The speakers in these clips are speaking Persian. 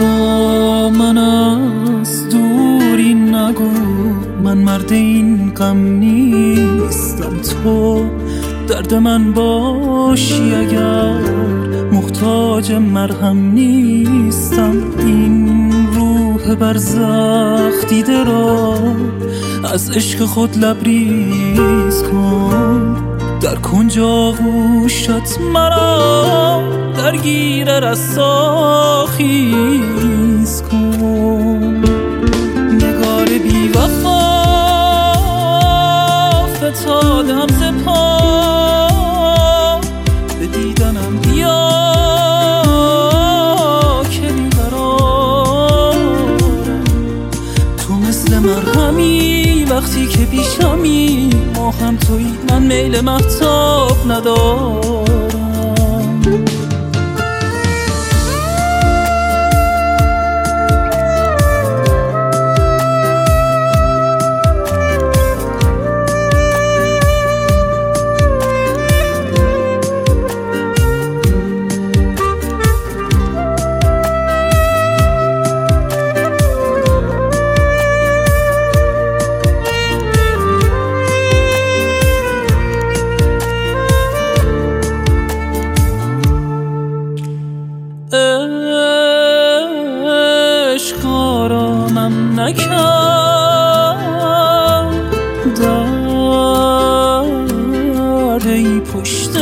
با من از دوری نگو، من مرد این غم نیستم. تو درد من باشی اگر محتاج مرهم نیستم. این روح برزخ دیده را از عشق خود لبریز کن. در کنج آغوشت مرا درگیر رستاخیز کن. نگار بی وفا فتادم ز پا، به دیدنم بیا که بیقرارم. تو مثل مرهمی وقتی که پیشمی، ما هم تویی من میل مهتاب ندارم. عشق آرامم نکرد، در ای پشت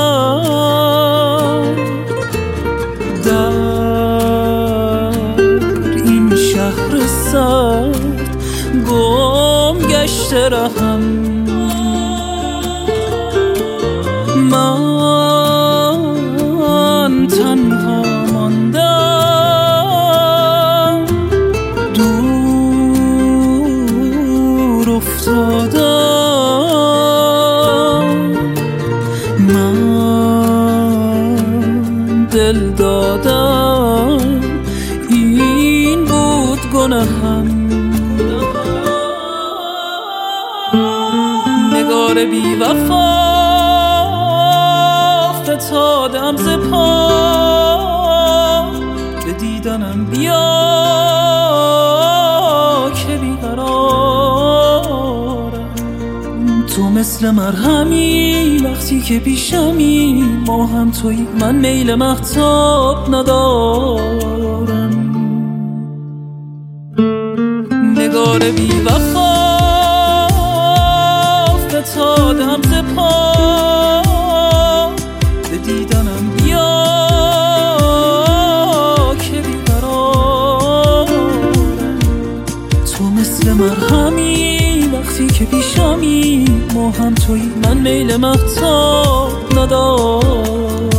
در این شهر سرد گم گشته رهم. من تنها ماندم، دور افتادم. من دل دادم، این بود گناهم. نگار بی وفا فتادم ز پا، به دیدنم بیا که بیقرارم. تو مثل مرهمی وقتی که پیشمی، ما هم تویی من میل مهتاب ندارم. نگار بی وفا فتادم ز پا، به دیدنم بیا که بیقرارم. تو مثل مرهمی وقتی که پیشمی، ما هم تویی من میل مهتاب ندارم.